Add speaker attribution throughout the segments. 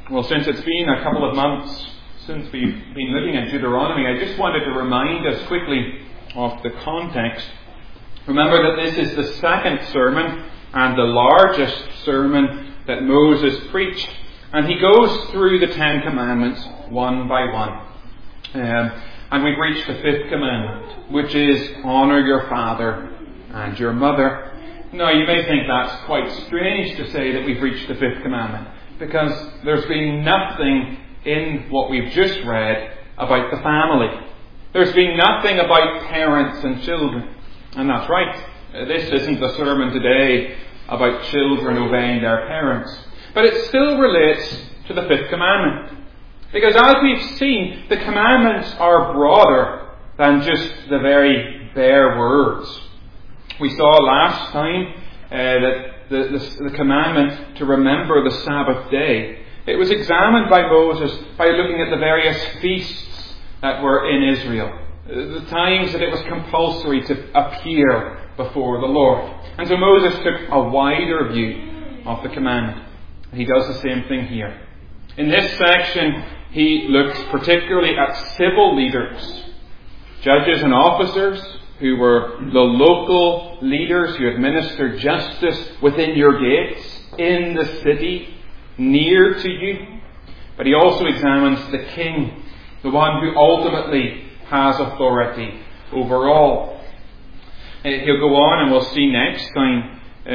Speaker 1: Well, since it's been a couple of months since we've been looking at Deuteronomy, I just wanted to remind us quickly of the context. Remember that this is the second sermon and the largest sermon that Moses preached. And he goes through the Ten Commandments one by one. And we've reached the fifth commandment, which is honour your father and your mother. Now, you may think that's quite strange to say that we've reached the fifth commandment, because there's been nothing in what we've just read about the family. There's been nothing about parents and children. And that's right. This isn't the sermon today about children obeying their parents. But it still relates to the fifth commandment. Because as we've seen, the commandments are broader than just the very bare words. We saw last time that the commandment to remember the Sabbath day, it was examined by Moses by looking at the various feasts that were in Israel. The times that it was compulsory to appear before the Lord. And so Moses took a wider view of the commandment. He does the same thing here. In this section, he looks particularly at civil leaders, judges and officers who were the local leaders who administered justice within your gates, in the city, near to you. But he also examines the king, the one who ultimately has authority over all. He'll go on, and we'll see next time,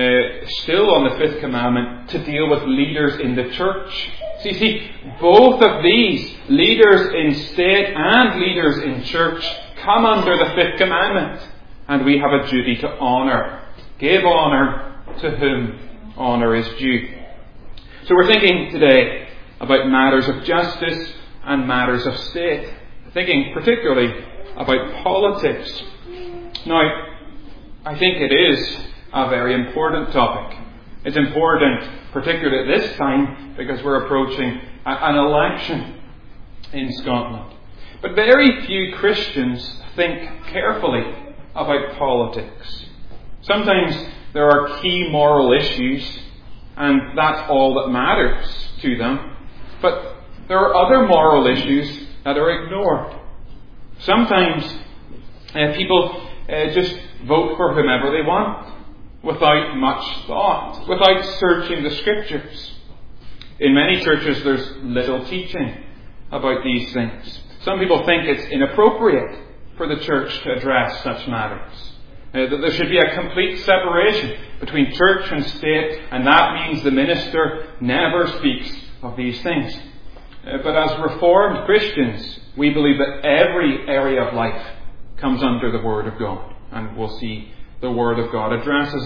Speaker 1: still on the fifth commandment, to deal with leaders in the church. So you see, both of these, leaders in state and leaders in church, come under the fifth commandment. And we have a duty to honour. Give honour to whom honour is due. So we're thinking today about matters of justice and matters of state. Thinking particularly about politics. Now, I think it is a very important topic. It's important, particularly at this time, because we're approaching an election in Scotland. But very few Christians think carefully about politics. Sometimes there are key moral issues, and that's all that matters to them. But there are other moral issues that are ignored. Sometimes people just vote for whomever they want, without much thought, without searching the Scriptures. In many churches there's little teaching about these things. Some people think it's inappropriate for the church to address such matters. That there should be a complete separation between church and state, and that means the minister never speaks of these things. But as Reformed Christians, we believe that every area of life comes under the Word of God, and we'll see the Word of God addresses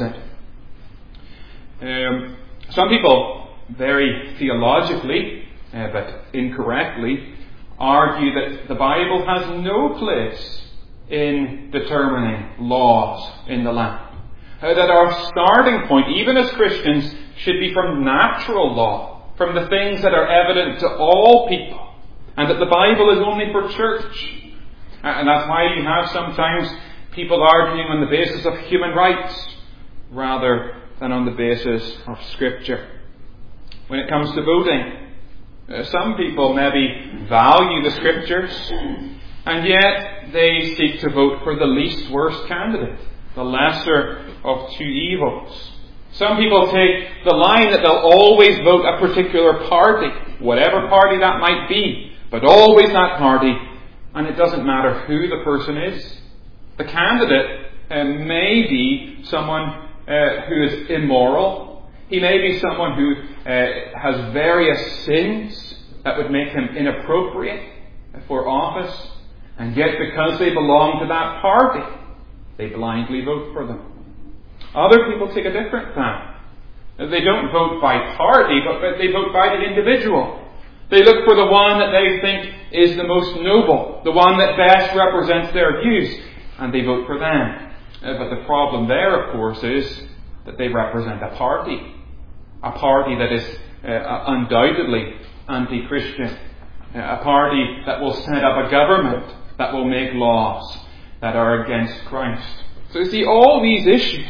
Speaker 1: it. Some people, very theologically, but incorrectly, argue that the Bible has no place in determining laws in the land. That our starting point, even as Christians, should be from natural law, from the things that are evident to all people, and that the Bible is only for church. And that's why you have sometimes people arguing on the basis of human rights rather than on the basis of Scripture. When it comes to voting, some people maybe value the Scriptures, and yet they seek to vote for the least worst candidate, the lesser of two evils. Some people take the line that they'll always vote a particular party, whatever party that might be, but always that party, and it doesn't matter who the person is. The candidate may be someone who is immoral. He may be someone who has various sins that would make him inappropriate for office. And yet, because they belong to that party, they blindly vote for them. Other people take a different path. They don't vote by party, but they vote by the individual. They look for the one that they think is the most noble, the one that best represents their views, and they vote for them. But the problem there, of course, is that they represent a party that is undoubtedly anti-Christian, a party that will set up a government that will make laws that are against Christ. So you see, all these issues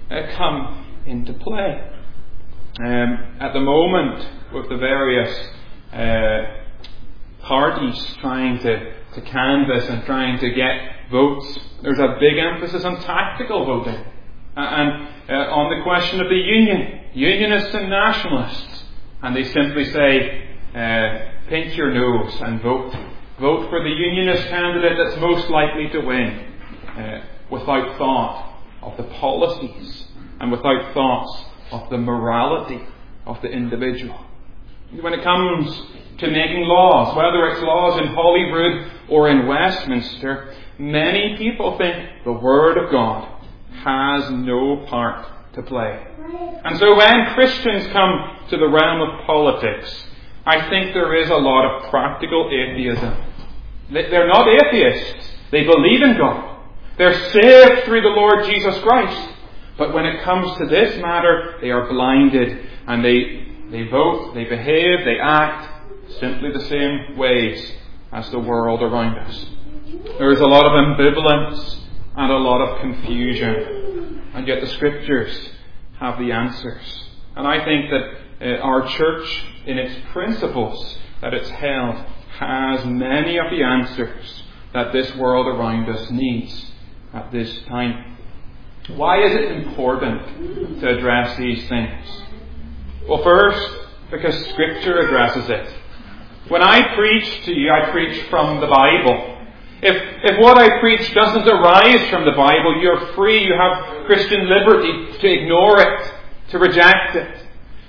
Speaker 1: come into play. At the moment, with the various parties trying to canvass and trying to get votes, there's a big emphasis on tactical voting and on the question of the union, unionists and nationalists. And they simply say, pinch your nose and vote. Vote for the unionist candidate that's most likely to win, without thought of the policies and without thoughts of the morality of the individual. When it comes to making laws, whether it's laws in Holyrood or in Westminster, many people think the Word of God has no part to play. And so when Christians come to the realm of politics, I think there is a lot of practical atheism. They're not atheists. They believe in God. They're saved through the Lord Jesus Christ. But when it comes to this matter, they are blinded and they vote, they behave, they act simply the same ways as the world around us. There is a lot of ambivalence and a lot of confusion. And yet the Scriptures have the answers. And I think that our church, in its principles that it's held, has many of the answers that this world around us needs at this time. Why is it important to address these things? Well, first, because Scripture addresses it. When I preach to you, I preach from the Bible. If what I preach doesn't arise from the Bible, you're free, you have Christian liberty to ignore it, to reject it.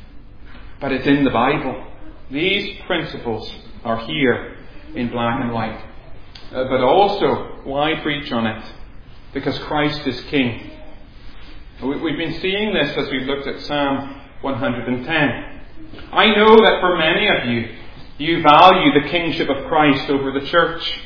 Speaker 1: But it's in the Bible. These principles are here in black and white. But also, why preach on it? Because Christ is King. We've been seeing this as we've looked at Psalm 110. I know that for many of you, you value the kingship of Christ over the church.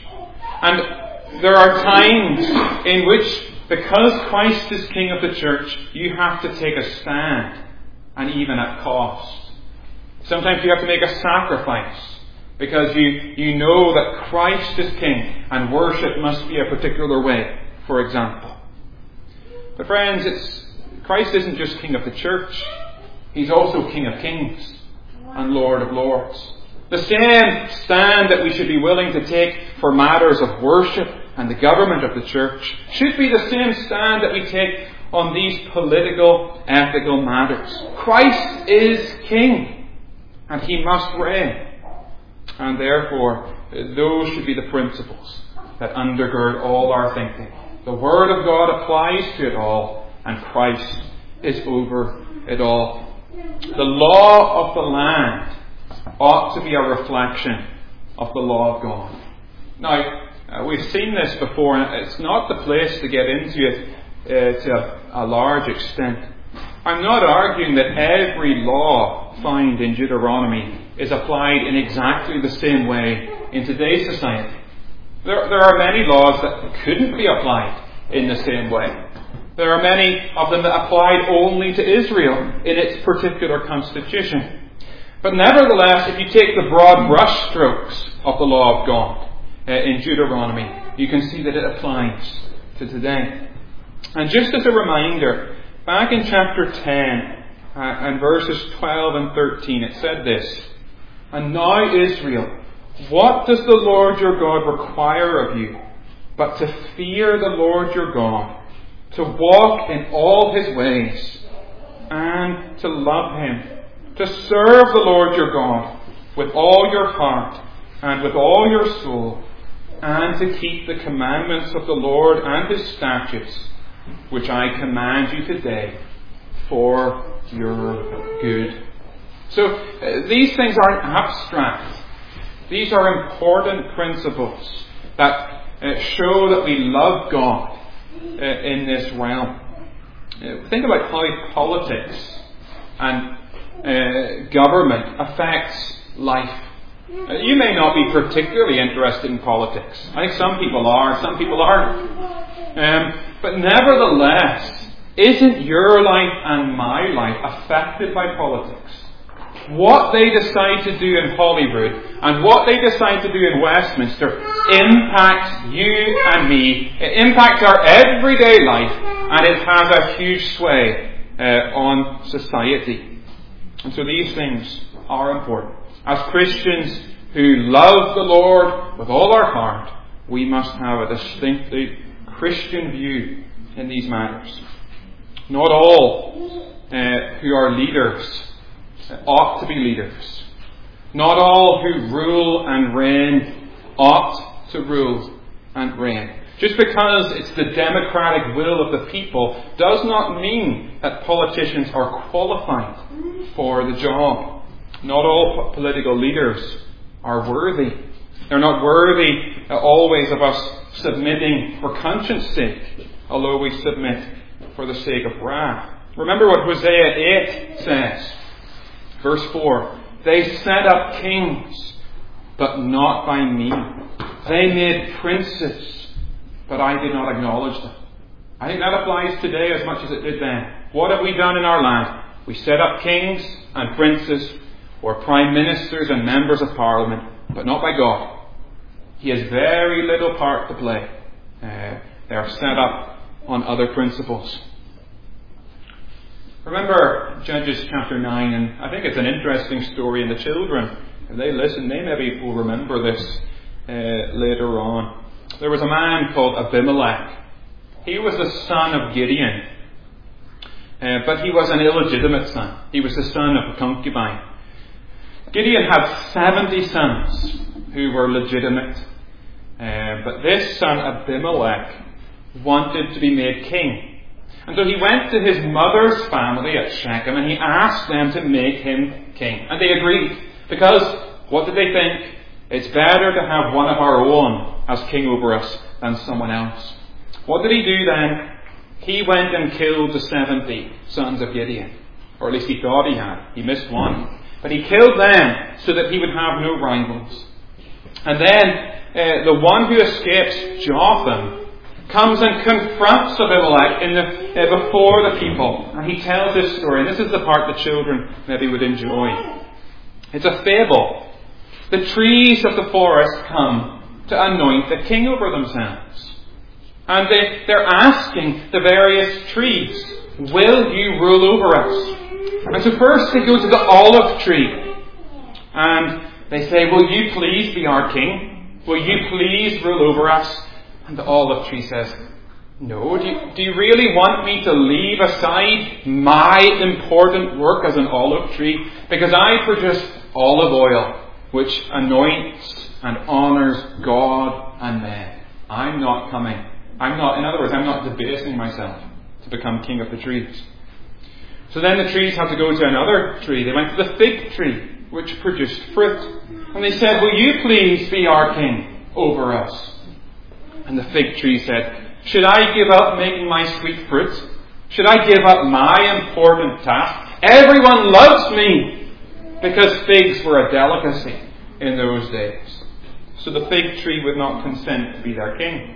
Speaker 1: And there are times in which, because Christ is King of the church, you have to take a stand, and even at cost. Sometimes you have to make a sacrifice, because you know that Christ is King, and worship must be a particular way, for example. But friends, Christ isn't just King of the church. He's also King of kings and Lord of lords. The same stand that we should be willing to take for matters of worship and the government of the church should be the same stand that we take on these political, ethical matters. Christ is King, and He must reign. And therefore, those should be the principles that undergird all our thinking. The Word of God applies to it all, and Christ is over it all. The law of the land ought to be a reflection of the law of God. Now, we've seen this before, and it's not the place to get into it to a large extent. I'm not arguing that every law found in Deuteronomy is applied in exactly the same way in today's society. There are many laws that couldn't be applied in the same way. There are many of them that applied only to Israel in its particular constitution. But nevertheless, if you take the broad brushstrokes of the law of God in Deuteronomy, you can see that it applies to today. And just as a reminder, back in chapter 10 and verses 12 and 13, it said this, "And now, Israel, what does the Lord your God require of you, but to fear the Lord your God, to walk in all His ways, and to love Him, to serve the Lord your God with all your heart and with all your soul, and to keep the commandments of the Lord and His statutes, which I command you today for your good." So these things aren't abstract. These are important principles that show that we love God in this realm. Think about how politics and government affects life. You may not be particularly interested in politics. I think some people are, some people aren't. But nevertheless, isn't your life and my life affected by politics? What they decide to do in Holyrood and what they decide to do in Westminster impacts you and me. It impacts our everyday life, and it has a huge sway on society. And so these things are important. As Christians who love the Lord with all our heart, we must have a distinctly Christian view in these matters. Not all who are leaders ought to be leaders. Not all who rule and reign ought to rule and reign. Just because it's the democratic will of the people does not mean that politicians are qualified for the job. Not all political leaders are worthy. They're not worthy always of us submitting for conscience sake, although we submit for the sake of wrath. Remember what Hosea 8 says. Verse 4. They set up kings, but not by me. They made princes, but I did not acknowledge them. I think that applies today as much as it did then. What have we done in our land? We set up kings and princes, or prime ministers and members of parliament, but not by God. He has very little part to play. They are set up on other principles. Remember Judges chapter 9, and I think it's an interesting story, and the children, if they listen, they maybe will remember this later on. There was a man called Abimelech. He was the son of Gideon, but he was an illegitimate son. He was the son of a concubine. Gideon had 70 sons who were legitimate, but this son Abimelech wanted to be made king. And so he went to his mother's family at Shechem and he asked them to make him king. And they agreed. Because, what did they think? It's better to have one of our own as king over us than someone else. What did he do then? He went and killed the 70 sons of Gideon. Or at least he thought he had. He missed one. But he killed them so that he would have no rivals. And then the one who escapes, Jotham, comes and confronts Abimelech before the people. And he tells this story. And this is the part the children maybe would enjoy. It's a fable. The trees of the forest come to anoint the king over themselves. And they're asking the various trees, will you rule over us? And so first they go to the olive tree. And they say, will you please be our king? Will you please rule over us? And the olive tree says, no, do you really want me to leave aside my important work as an olive tree? Because I produce olive oil, which anoints and honours God and men. In other words, I'm not debasing myself to become king of the trees. So then the trees had to go to another tree. They went to the fig tree, which produced fruit. And they said, will you please be our king over us? And the fig tree said, should I give up making my sweet fruit? Should I give up my important task? Everyone loves me, because figs were a delicacy in those days. So the fig tree would not consent to be their king.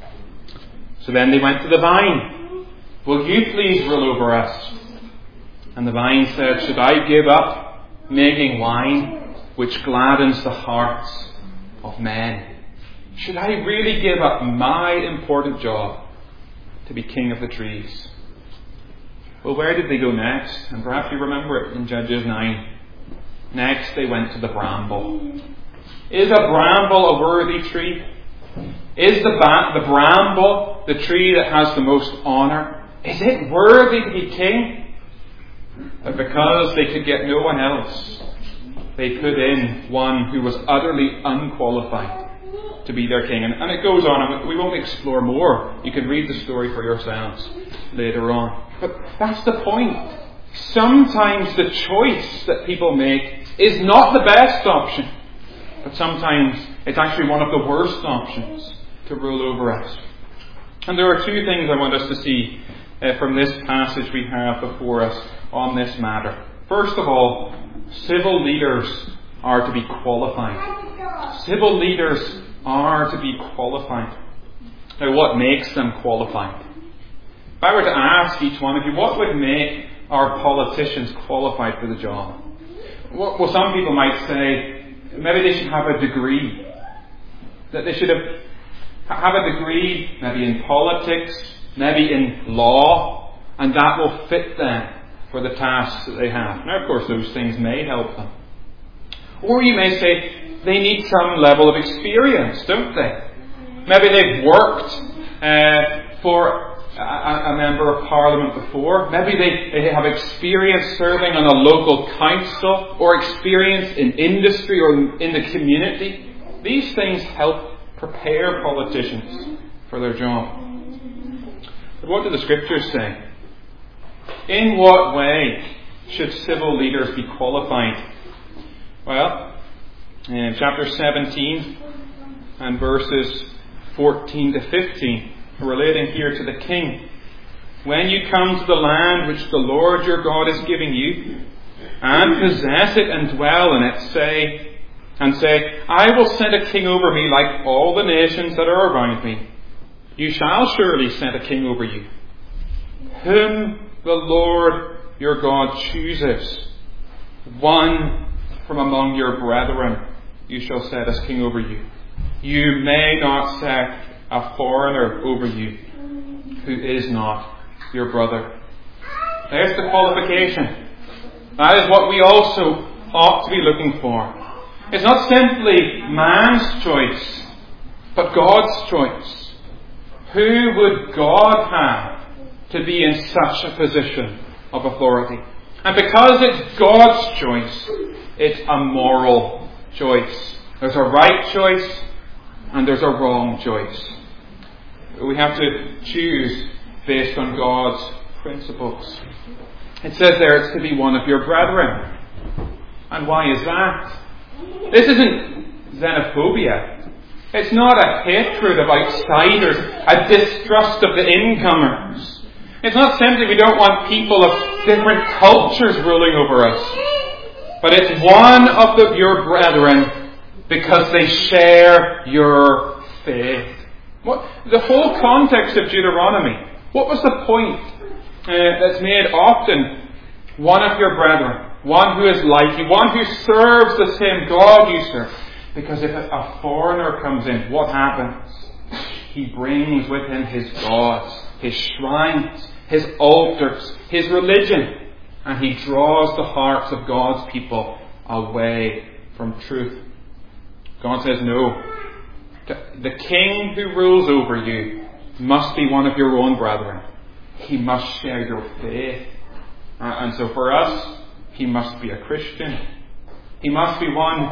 Speaker 1: So then they went to the vine. Will you please rule over us? And the vine said, should I give up making wine, which gladdens the hearts of men? Should I really give up my important job to be king of the trees? Well, where did they go next? And perhaps you remember it in Judges 9. Next they went to the bramble. Is a bramble a worthy tree? Is the bramble the tree that has the most honour? Is it worthy to be king? But because they could get no one else, they put in one who was utterly unqualified to be their king. And it goes on, and we won't explore more. You can read the story for yourselves later on. But that's the point. Sometimes the choice that people make is not the best option. But sometimes it's actually one of the worst options to rule over us. And there are two things I want us to see from this passage we have before us on this matter. First of all, civil leaders are to be qualified. Civil leaders are to be qualified. Now, what makes them qualified? If I were to ask each one of you, what would make our politicians qualified for the job? Well, some people might say maybe they should have a degree. That they should have a degree, maybe in politics, maybe in law, and that will fit them for the tasks that they have. Now, of course, those things may help them. Or you may say they need some level of experience, don't they? Maybe they've worked for a member of Parliament before. Maybe they have experience serving on a local council or experience in industry or in the community. These things help prepare politicians for their job. But what do the Scriptures say? In what way should civil leaders be qualified? Well, in chapter 17 and verses 14 to 15, relating here to the king. When you come to the land which the Lord your God is giving you, and possess it and dwell in it, say, I will set a king over me like all the nations that are around me. You shall surely set a king over you, whom the Lord your God chooses. One from among your brethren you shall set as king over you. You may not set a foreigner over you who is not your brother. There's the qualification. That is what we also ought to be looking for. It's not simply man's choice, but God's choice. Who would God have to be in such a position of authority? And because it's God's choice, it's a moral choice. There's a right choice and there's a wrong choice. We have to choose based on God's principles. It says there it's to be one of your brethren. And why is that? This isn't xenophobia. It's not a hatred of outsiders, a distrust of the incomers. It's not simply we don't want people of different cultures ruling over us. But it's one of your brethren because they share your faith. The whole context of Deuteronomy, what was the point that's made often? One of your brethren, one who is like you, one who serves the same God you serve. Because if a foreigner comes in, what happens? He brings with him his gods, his shrines, his altars, his religion, and he draws the hearts of God's people away from truth. God says no. The king who rules over you must be one of your own brethren. He must share your faith. And so for us, he must be a Christian. He must be one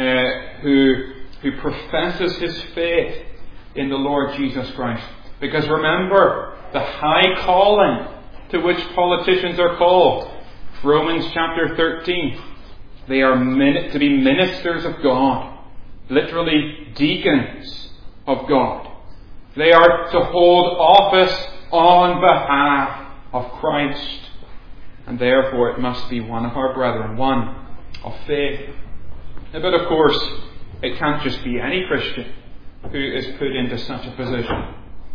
Speaker 1: who professes his faith in the Lord Jesus Christ. Because remember, the high calling to which politicians are called. Romans chapter 13. They are to be ministers of God. Literally deacons of God. They are to hold office on behalf of Christ. And therefore it must be one of our brethren, one of faith. But of course, it can't just be any Christian who is put into such a position.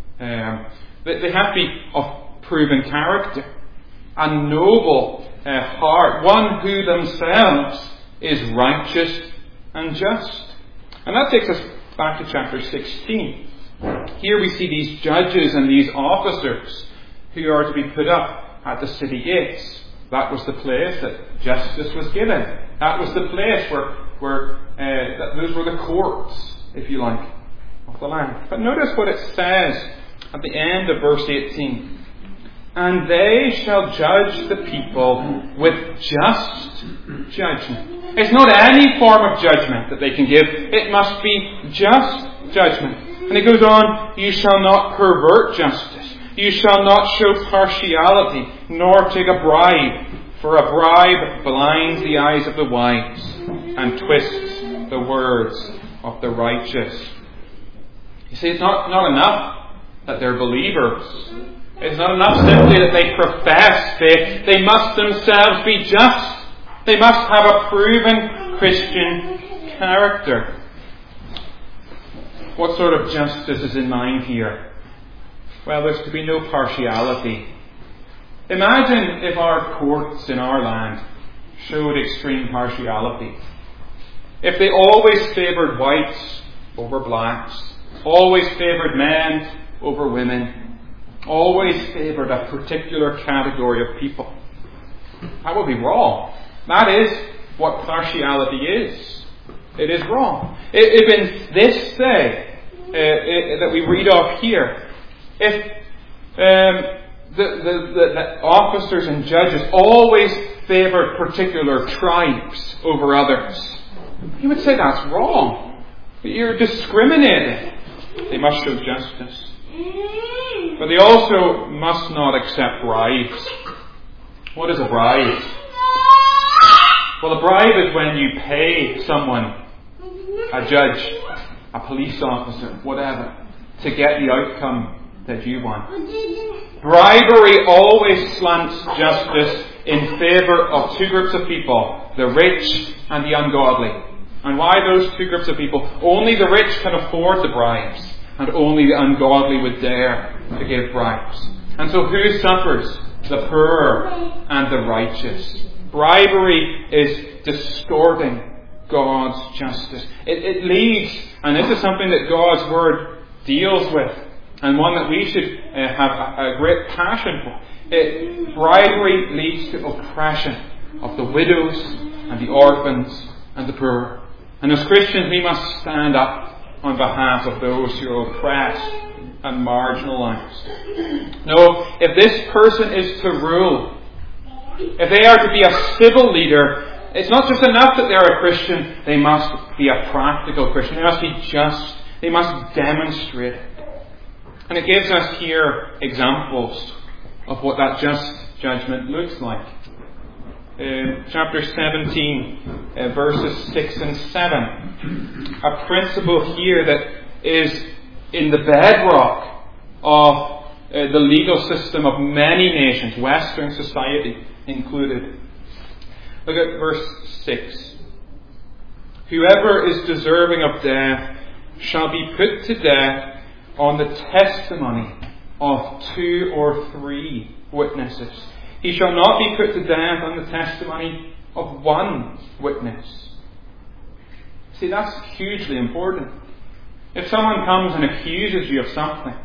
Speaker 1: They have to be of proven character, a noble heart, one who themselves is righteous and just. And that takes us back to chapter 16. Here we see these judges and these officers who are to be put up at the city gates. That was the place that justice was given. That was the place where those were the courts, if you like, of the land. But notice what it says at the end of verse 18. And they shall judge the people with just judgment. It's not any form of judgment that they can give. It must be just judgment. And it goes on, you shall not pervert justice. You shall not show partiality, nor take a bribe. For a bribe blinds the eyes of the wise and twists the words of the righteous. You see, it's not enough that they're believers. It's not enough simply that they profess faith. They must themselves be just. They must have a proven Christian character. What sort of justice is in mind here? Well, there's to be no partiality. Imagine if our courts in our land showed extreme partiality. If they always favoured whites over blacks, always favoured men over women, always favoured a particular category of people. That would be wrong. That is what partiality is. it is wrong. If in this day that we read of here, if the officers and judges always favoured particular tribes over others, you would say that's wrong. You're discriminating. They must show justice. But they also must not accept bribes. What is a bribe? Well, a bribe is when you pay someone, a judge, a police officer, whatever, to get the outcome that you want. Bribery always slants justice in favour of two groups of people, the rich and the ungodly. And why those two groups of people? Only the rich can afford the bribes, and only the ungodly would dare to give bribes. And so who suffers? The poor and the righteous. Bribery is distorting God's justice. It leads, and this is something that God's Word deals with, and one that we should have a great passion for. Bribery leads to oppression of the widows and the orphans and the poor. And as Christians, we must stand up on behalf of those who are oppressed and marginalised. No, if this person is to rule, if they are to be a civil leader, it's not just enough that they're a Christian, they must be a practical Christian. They must be just. They must demonstrate it. And it gives us here examples of what that just judgment looks like. Chapter 17, verses 6 and 7. A principle here that is in the bedrock of the legal system of many nations, Western society included. Look at verse 6. Whoever is deserving of death shall be put to death on the testimony of 2 or 3 witnesses. He shall not be put to death on the testimony of 1 witness. See, that's hugely important. If someone comes and accuses you of something,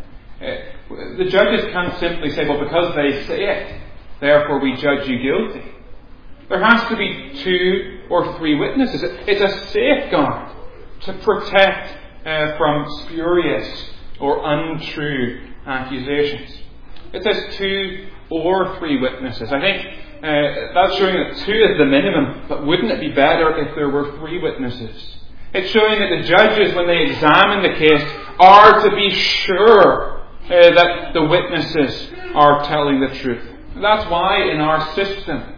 Speaker 1: the judges can't simply say, well, because they say it, therefore we judge you guilty. There has to be 2 or 3 witnesses. It's a safeguard to protect from spurious or untrue accusations. It says 2 or 3 witnesses. I think that's showing that 2 is the minimum, but wouldn't it be better if there were 3 witnesses? It's showing that the judges, when they examine the case, are to be sure that the witnesses are telling the truth. That's why in our systems,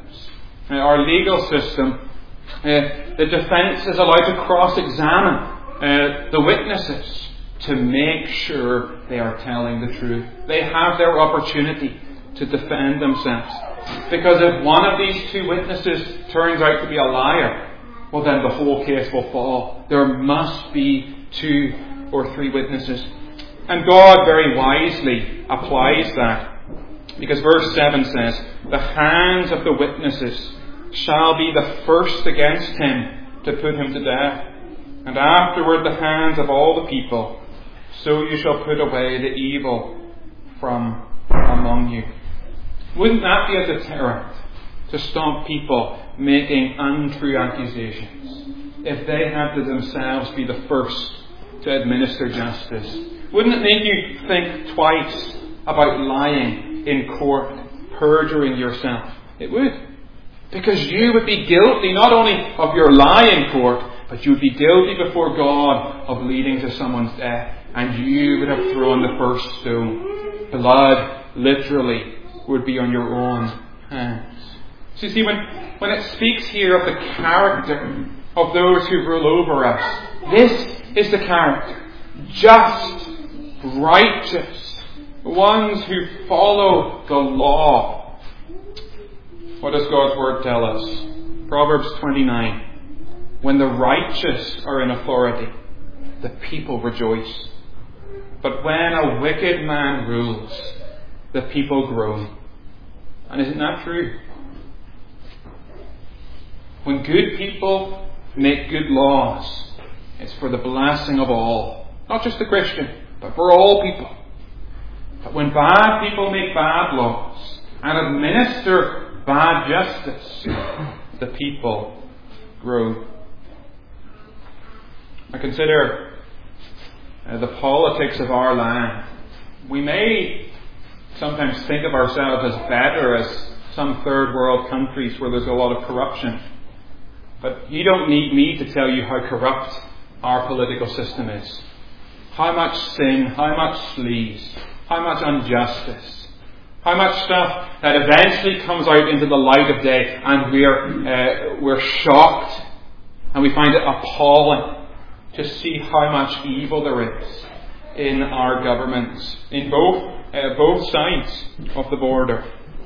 Speaker 1: our legal system, the defence is allowed to cross-examine the witnesses to make sure they are telling the truth. They have their opportunity to defend themselves. Because if one of these 2 witnesses turns out to be a liar, well then the whole case will fall. There must be 2 or 3 witnesses. And God very wisely applies that. Because verse 7 says, the hands of the witnesses shall be the first against him to put him to death, and afterward the hands of all the people. So you shall put away the evil from among you. Wouldn't that be a deterrent to stop people making untrue accusations if they had to themselves be the first to administer justice? Wouldn't it make you think twice about lying in court, perjuring yourself? It would. Because you would be guilty not only of your lie in court, but you would be guilty before God of leading to someone's death. And you would have thrown the first stone. Blood, literally, would be on your own hands. So you see, when it speaks here of the character of those who rule over us, this is the character. Just, righteous, ones who follow the law. What does God's Word tell us? Proverbs 29. When the righteous are in authority, the people rejoice. But when a wicked man rules, the people groan. And isn't that true? When good people make good laws, it's for the blessing of all. Not just the Christian, but for all people. But when bad people make bad laws and administer bad justice, the people groan. consider the politics of our land, we may sometimes think of ourselves as better as some third world countries where there's a lot of corruption. But you don't need me to tell you how corrupt our political system is. How much sin, how much sleaze, how much injustice, how much stuff that eventually comes out into the light of day, and we're shocked and we find it appalling to see how much evil there is in our governments, in both sides of the border.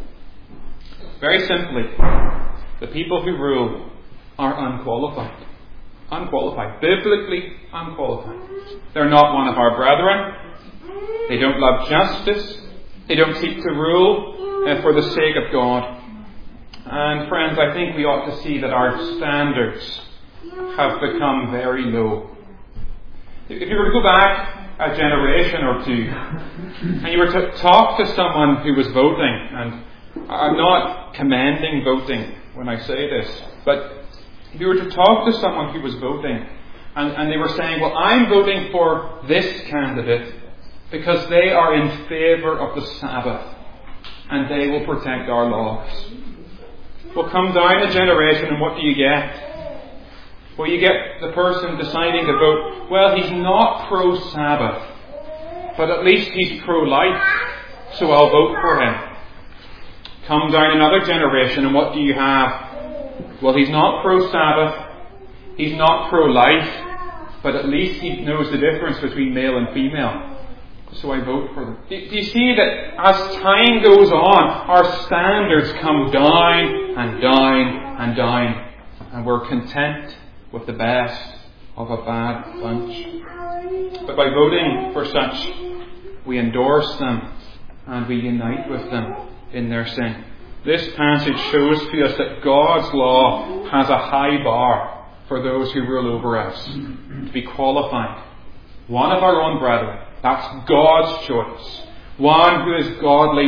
Speaker 1: Very simply, the people who rule are unqualified. Unqualified. Biblically unqualified. They're not one of our brethren. They don't love justice. They don't seek to rule for the sake of God. And friends, I think we ought to see that our standards have become very low. If you were to go back a generation or two, and you were to talk to someone who was voting, and I'm not commending voting when I say this, but if you were to talk to someone who was voting, and they were saying, well, I'm voting for this candidate because they are in favour of the Sabbath, and they will protect our laws. Well, come down a generation, and what do you get? Well, you get the person deciding to vote, well, he's not pro-Sabbath, but at least he's pro-life, so I'll vote for him. Come down another generation, and what do you have? Well, he's not pro-Sabbath, he's not pro-life, but at least he knows the difference between male and female, so I vote for them. Do you see that as time goes on, our standards come down and down and down, and we're content with the best of a bad bunch. But by voting for such, we endorse them and we unite with them in their sin. This passage shows to us that God's law has a high bar for those who rule over us to be qualified. One of our own brethren. That's God's choice. One who is godly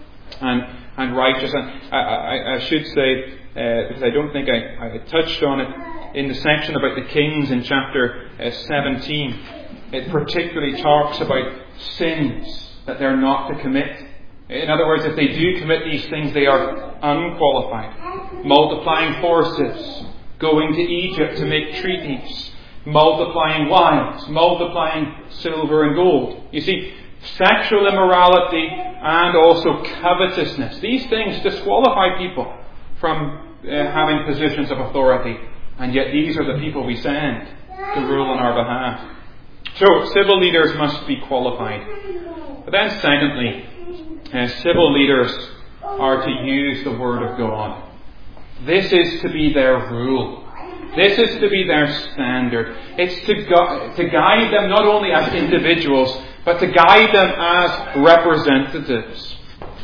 Speaker 1: and righteous. And I should say, because I don't think I touched on it, in the section about the kings in chapter 17, it particularly talks about sins that they're not to commit. In other words, if they do commit these things, they are unqualified. Multiplying horses, going to Egypt to make treaties, multiplying wives, multiplying silver and gold. You see, sexual immorality and also covetousness. These things disqualify people from having positions of authority. And yet these are the people we send to rule on our behalf. So, civil leaders must be qualified. But then secondly, civil leaders are to use the Word of God. This is to be their rule. This is to be their standard. It's to guide them not only as individuals, but to guide them as representatives.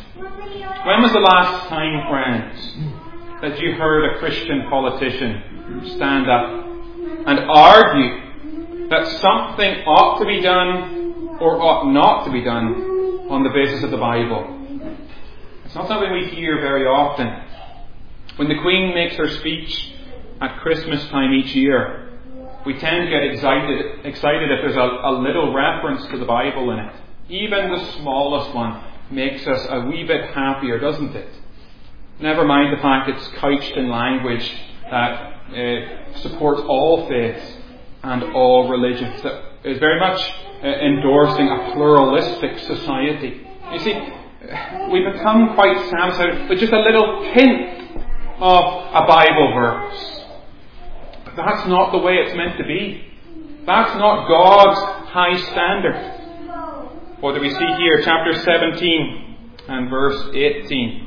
Speaker 1: When was the last time, friends, that you heard a Christian politician stand up and argue that something ought to be done or ought not to be done on the basis of the Bible? It's not something we hear very often. When the Queen makes her speech at Christmas time each year, we tend to get excited if there's a little reference to the Bible in it. Even the smallest one makes us a wee bit happier, doesn't it? Never mind the fact it's couched in language that supports all faiths and all religions. That is very much endorsing a pluralistic society. You see, we become quite satisfied with just a little hint of a Bible verse. But that's not the way it's meant to be. That's not God's high standard. What do we see here? Chapter 17 and verse 18.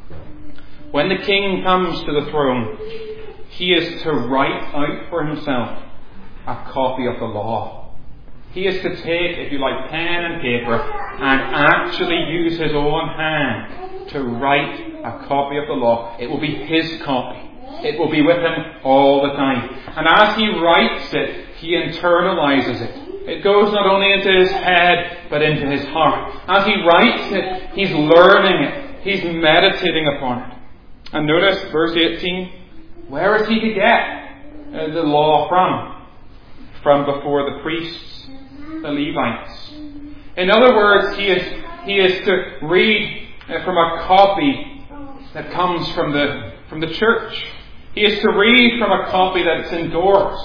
Speaker 1: When the king comes to the throne, he is to write out for himself a copy of the law. He is to take, if you like, pen and paper and actually use his own hand to write a copy of the law. It will be his copy. It will be with him all the time. And as he writes it, he internalizes it. It goes not only into his head, but into his heart. As he writes it, he's learning it. He's meditating upon it. And notice verse 18, where is he to get the law from? from before the priests, the Levites. In other words, he is to read from a copy that comes from the church. He is to read from a copy that's endorsed.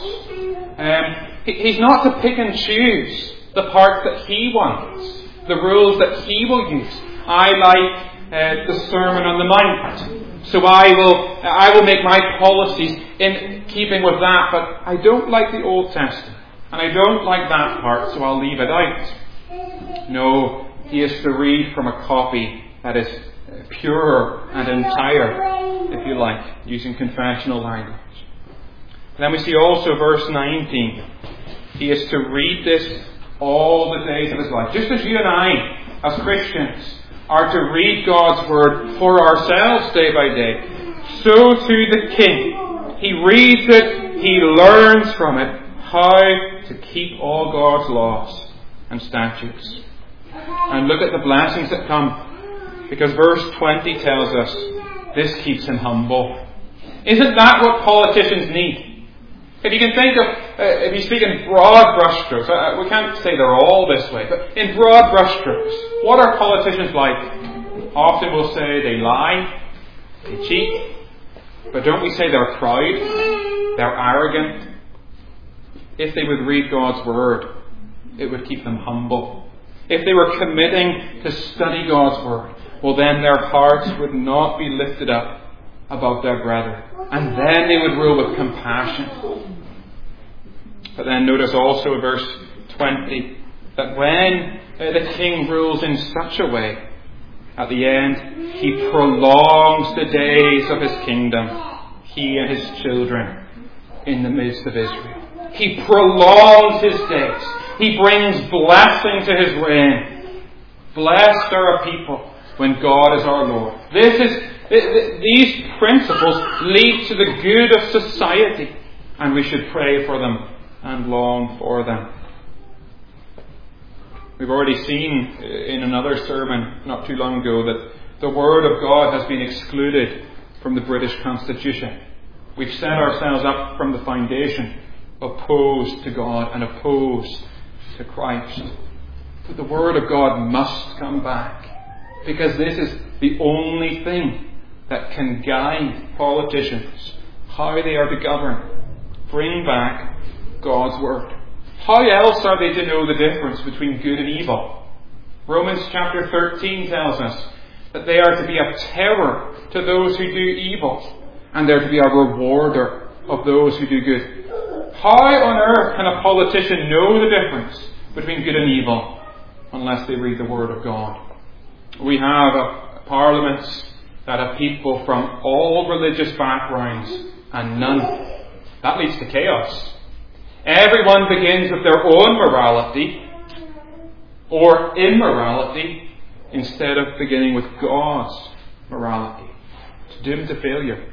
Speaker 1: He's not to pick and choose the parts that he wants, the rules that he will use. I like the Sermon on the Mount, so I will make my policies in keeping with that, but I don't like the Old Testament, and I don't like that part, so I'll leave it out. No, he is to read from a copy that is pure and entire, if you like, using confessional language. And then we see also verse 19. He is to read this all the days of his life. Just as you and I, as Christians, are to read God's Word for ourselves day by day, so too the King. He reads it, he learns from it how to keep all God's laws and statutes. And look at the blessings that come, because verse 20 tells us this keeps him humble. Isn't that what politicians need? If you can think of, if you speak in broad brushstrokes, we can't say they're all this way, but in broad brushstrokes, what are politicians like? Often we'll say they lie, they cheat, but don't we say they're proud, they're arrogant? If they would read God's Word, it would keep them humble. If they were committing to study God's Word, well then their hearts would not be lifted up above their brethren. And then they would rule with compassion. But then notice also in verse 20 that when the king rules in such a way, at the end, he prolongs the days of his kingdom, he and his children in the midst of Israel. He prolongs his days. He brings blessing to his reign. Blessed are a people when God is our Lord. These principles lead to the good of society, and we should pray for them and long for them. We've already seen in another sermon not too long ago that the Word of God has been excluded from the British Constitution. We've set ourselves up from the foundation opposed to God and opposed to Christ. But the Word of God must come back, because this is the only thing that can guide politicians, how they are to govern. Bring back God's Word. How else are they to know the difference between good and evil? Romans chapter 13 tells us that they are to be a terror to those who do evil, and they're to be a rewarder of those who do good. How on earth can a politician know the difference between good and evil unless they read the Word of God? We have parliaments that have people from all religious backgrounds and none. That leads to chaos. Everyone begins with their own morality or immorality instead of beginning with God's morality. It's doomed to failure.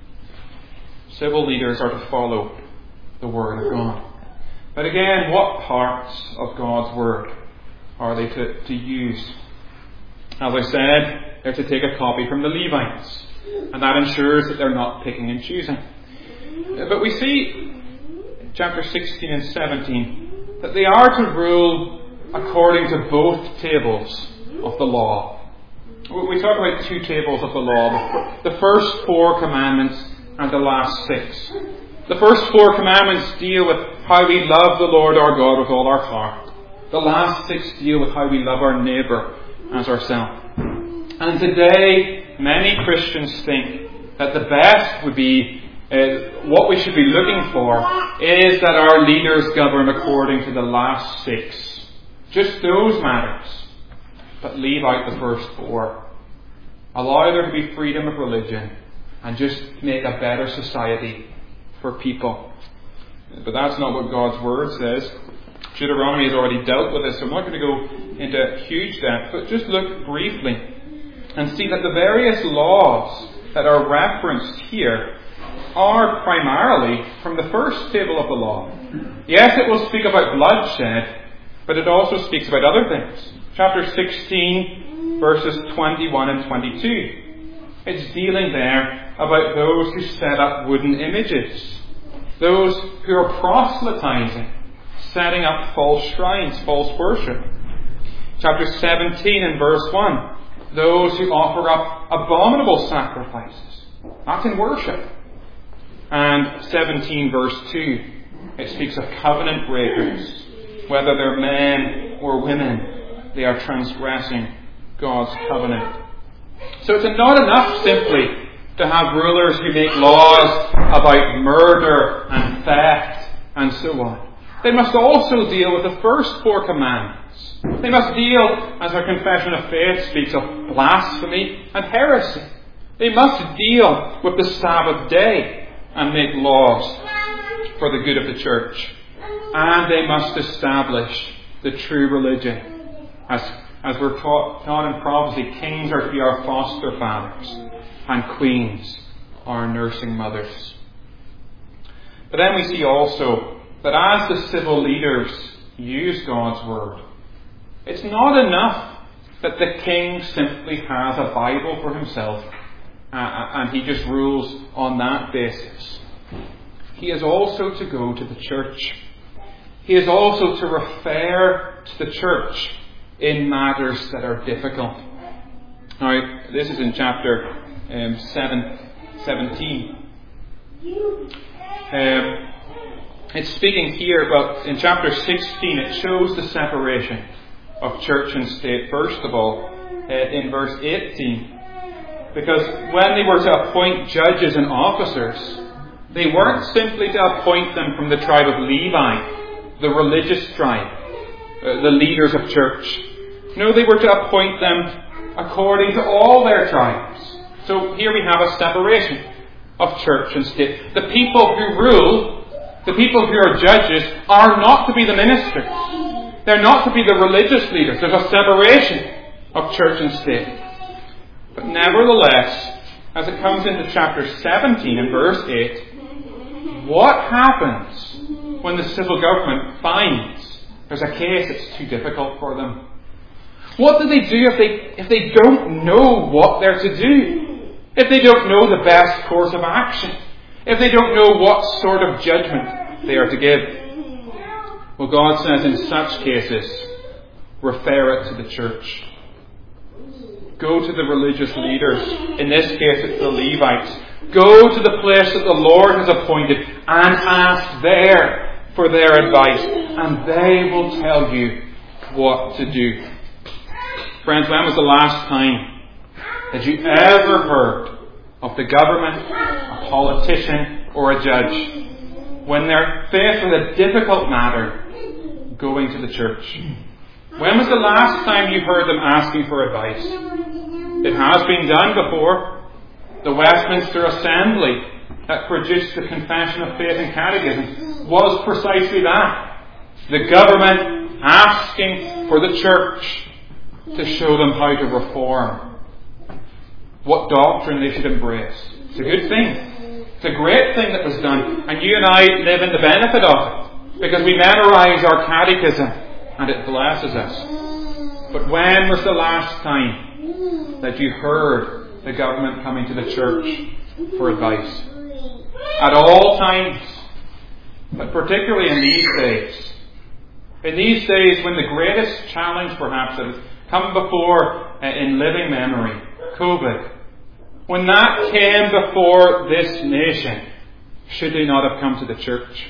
Speaker 1: Civil leaders are to follow the Word of God. But again, what parts of God's Word are they to use? As I said, they're to take a copy from the Levites, and that ensures that they're not picking and choosing. But we see in chapter 16 and 17 that they are to rule according to both tables of the law. We talk about two tables of the law, the first 4 commandments and the last 6. The first 4 commandments deal with how we love the Lord our God with all our heart. The last 6 deal with how we love our neighbour as ourselves. And today, many Christians think that the best would be, what we should be looking for is that our leaders govern according to the last 6. Just those matters. But leave out the first 4. Allow there to be freedom of religion and just make a better society for people. But that's not what God's Word says. Deuteronomy has already dealt with this, so I'm not going to go into huge depth, but just look briefly and see that the various laws that are referenced here are primarily from the first table of the law. Yes, it will speak about bloodshed, but it also speaks about other things. Chapter 16, verses 21 and 22. It's dealing there about those who set up wooden images, those who are proselytizing setting up false shrines, false worship. Chapter 17 and verse 1, those who offer up abominable sacrifices. That's in worship. And 17 verse 2, it speaks of covenant breakers. Whether they're men or women, they are transgressing God's covenant. So it's not enough simply to have rulers who make laws about murder and theft and so on. They must also deal with the first 4 commandments. They must deal, as our Confession of Faith speaks of, blasphemy and heresy. They must deal with the Sabbath day and make laws for the good of the church. And they must establish the true religion. As we're taught in prophecy, kings are to be our foster fathers, and queens are nursing mothers. But then we see also that as the civil leaders use God's word, it's not enough that the king simply has a Bible for himself and he just rules on that basis. He is also to go to the church. He is also to refer to the church in matters that are difficult. Now, this is in chapter 17. It's speaking here, but in chapter 16 it shows the separation of church and state, first of all, in verse 18. Because when they were to appoint judges and officers, they weren't simply to appoint them from the tribe of Levi, the religious tribe, the leaders of church. No, they were to appoint them according to all their tribes. So here we have a separation of church and state. The people who rule, the people who are judges, are not to be the ministers. They're not to be the religious leaders. There's a separation of church and state. But nevertheless, as it comes into chapter 17 and verse 8, what happens when the civil government finds there's a case that's too difficult for them? What do they do if they don't know what they're to do? If they don't know the best course of action? If they don't know what sort of judgment they are to give? Well, God says in such cases, refer it to the church. Go to the religious leaders. In this case, it's the Levites. Go to the place that the Lord has appointed and ask there for their advice, and they will tell you what to do. Friends, when was the last time that you ever heard of the government, a politician, or a judge, when they're faced with a difficult matter, going to the church? When was the last time you heard them asking for advice? It has been done before. The Westminster Assembly that produced the Confession of Faith and Catechism was precisely that. The government asking for the church to show them how to reform, what doctrine they should embrace. It's a good thing. It's a great thing that was done. And you and I live in the benefit of it, because we memorize our catechism and it blesses us. But when was the last time that you heard the government coming to the church for advice? At all times, but particularly in these days. In these days when the greatest challenge perhaps that has come before in living memory, COVID, when that came before this nation, should they not have come to the church?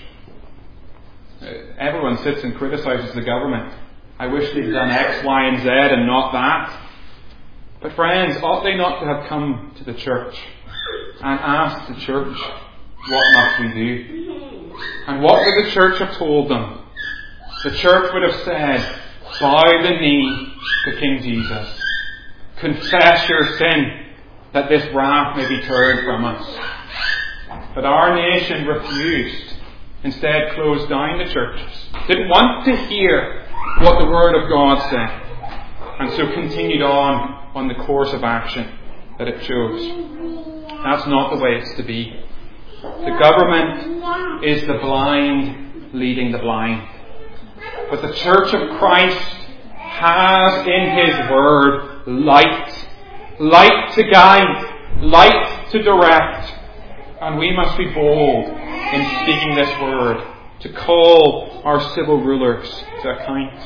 Speaker 1: Everyone sits and criticises the government. I wish they'd done X, Y, and Z and not that. But friends, ought they not to have come to the church and asked the church, what must we do? And what would the church have told them? The church would have said, bow the knee to King Jesus. Confess your sin, that this wrath may be turned from us. But our nation refused. Instead closed down the churches. Didn't want to hear what the Word of God said. And so continued on the course of action that it chose. That's not the way it's to be. The government is the blind leading the blind. But the Church of Christ has in His Word light. Light to guide. Light to direct. And we must be bold in speaking this Word, to call our civil rulers to account.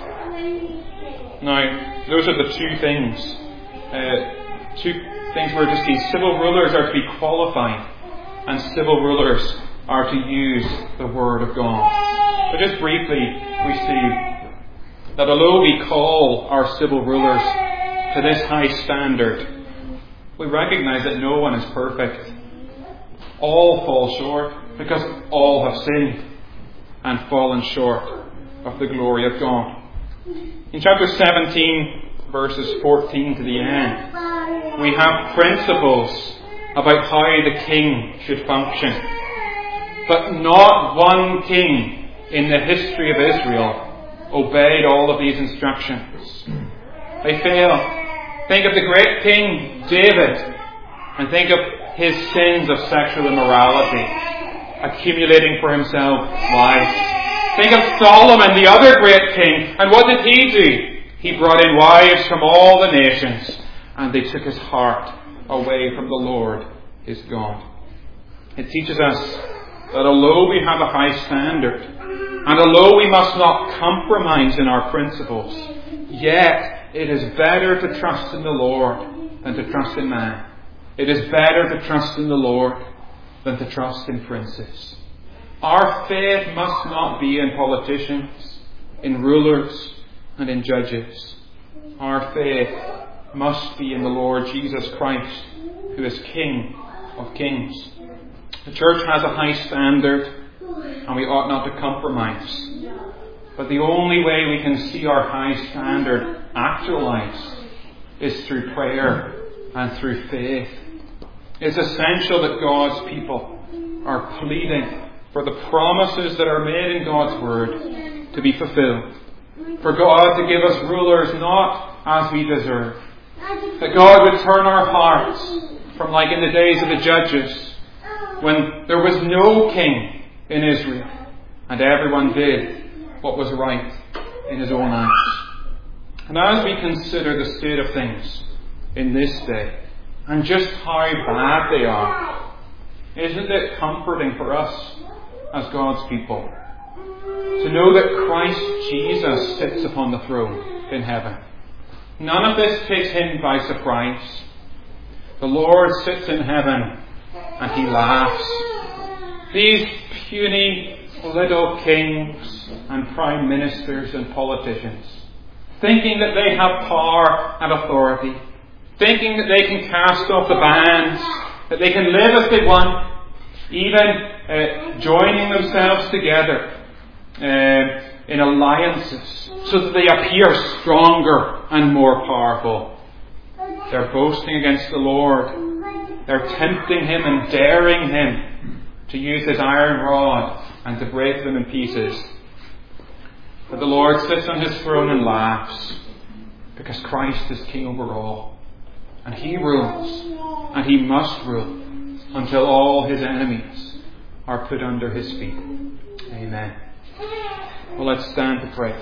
Speaker 1: Now, those are the two things. We're to see. Civil rulers are to be qualified, and civil rulers are to use the Word of God. But just briefly, we see that although we call our civil rulers to this high standard, we recognize that no one is perfect. All fall short, because all have sinned and fallen short of the glory of God. In chapter 17, verses 14 to the end, we have principles about how the king should function. But not one king in the history of Israel obeyed all of these instructions. They failed. Think of the great King David, and think of his sins of sexual immorality, accumulating for himself wives. Think of Solomon, the other great king, and what did he do? He brought in wives from all the nations, and they took his heart away from the Lord, his God. It teaches us that although we have a high standard, and although we must not compromise in our principles, yet it is better to trust in the Lord than to trust in man. It is better to trust in the Lord than to trust in princes. Our faith must not be in politicians, in rulers, and in judges. Our faith must be in the Lord Jesus Christ, who is King of kings. The church has a high standard, and we ought not to compromise. But the only way we can see our high standard actualized is through prayer and through faith. It's essential that God's people are pleading for the promises that are made in God's Word to be fulfilled. For God to give us rulers not as we deserve. That God would turn our hearts from like in the days of the judges, when there was no king in Israel and everyone did what was right in his own eyes. And as we consider the state of things in this day and just how bad they are, isn't it comforting for us as God's people to know that Christ Jesus sits upon the throne in heaven? None of this takes him by surprise. The Lord sits in heaven and he laughs. These puny little kings and prime ministers and politicians, thinking that they have power and authority, thinking that they can cast off the bands, that they can live as they want, even joining themselves together in alliances so that they appear stronger and more powerful. They're boasting against the Lord. They're tempting him and daring him to use his iron rod and to break them in pieces. But the Lord sits on his throne and laughs, because Christ is king over all. And he rules, and he must rule, until all his enemies are put under his feet. Amen. Well, let's stand to pray.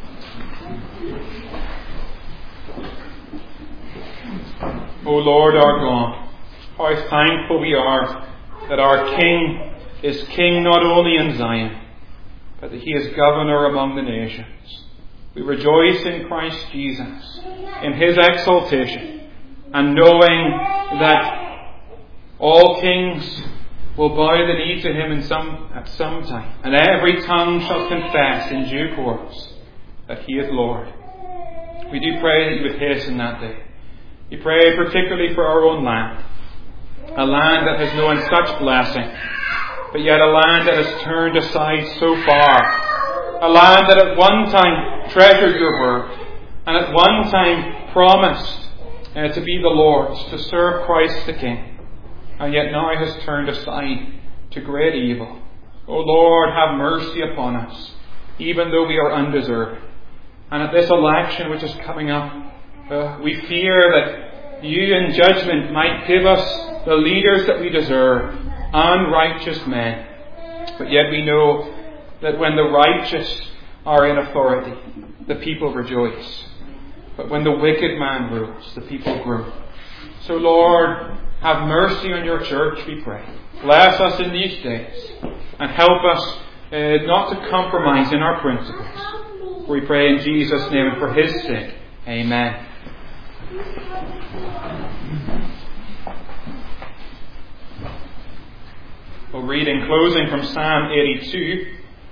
Speaker 1: O Lord our God, how thankful we are that our King is King not only in Zion, but that he is governor among the nations. We rejoice in Christ Jesus, in his exaltation, and knowing that all kings will bow the knee to him at some time, and every tongue shall confess in due course that he is Lord. We do pray that you would hasten that day. We pray particularly for our own land, a land that has known such blessing, but yet a land that has turned aside so far, a land that at one time treasured your word, and at one time promised to be the Lord's, to serve Christ the King, and yet now has turned aside to great evil. O Lord, have mercy upon us, even though we are undeserving. And at this election which is coming up, we fear that you in judgment might give us the leaders that we deserve, unrighteous men. But yet we know that when the righteous are in authority, the people rejoice. But when the wicked man rules, the people groan. So Lord, have mercy on your church, we pray. Bless us in these days, and help us not to compromise in our principles. We pray in Jesus' name and for His sake. Amen. We'll read in closing from Psalm 82.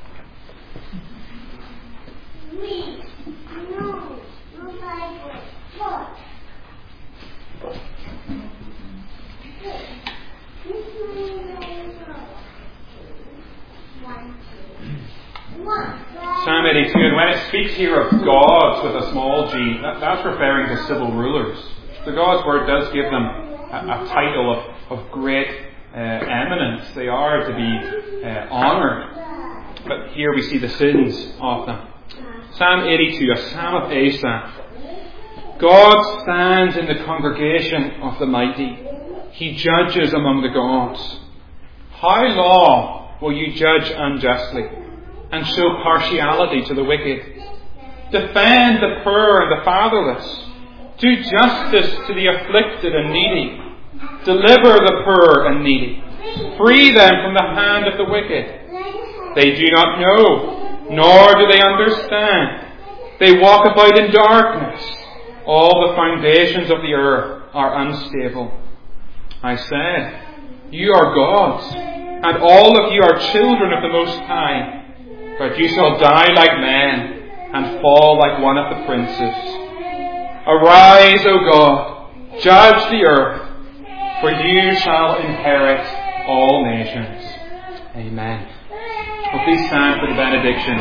Speaker 1: Psalm 82, and when it speaks here of gods with a small g, that's referring to civil rulers. So God's Word does give them a title of great eminence. They are to be honoured. But here we see the sins of them. Psalm 82, a psalm of Asaph. God stands in the congregation of the mighty. He judges among the gods. How long will you judge unjustly and show partiality to the wicked? Defend the poor and the fatherless. Do justice to the afflicted and needy. Deliver the poor and needy. Free them from the hand of the wicked. They do not know, nor do they understand. They walk about in darkness. All the foundations of the earth are unstable. I said, you are gods, and all of you are children of the Most High. But you shall die like men, and fall like one of the princes. Arise, O God, judge the earth, for you shall inherit all nations. Amen. Well, please stand for the benediction.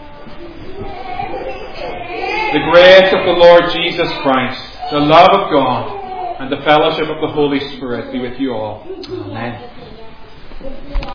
Speaker 1: The grace of the Lord Jesus Christ, the love of God, and the fellowship of the Holy Spirit be with you all. Amen.